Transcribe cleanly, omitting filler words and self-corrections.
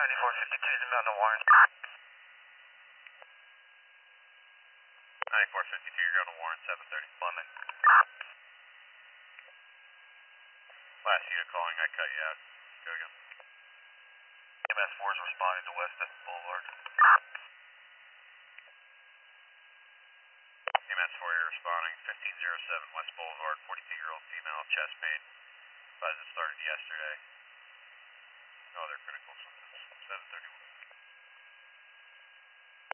9452 is inbound to Warren. 9452, you're going to Warren, 730 Fleming. Last unit calling, I cut you out. Go again. EMS 4 is responding to West End Boulevard. EMS 4, you're responding, 1507 West Boulevard, 42-year-old female, chest pain. Advised it started yesterday. No other critical symptoms, 731.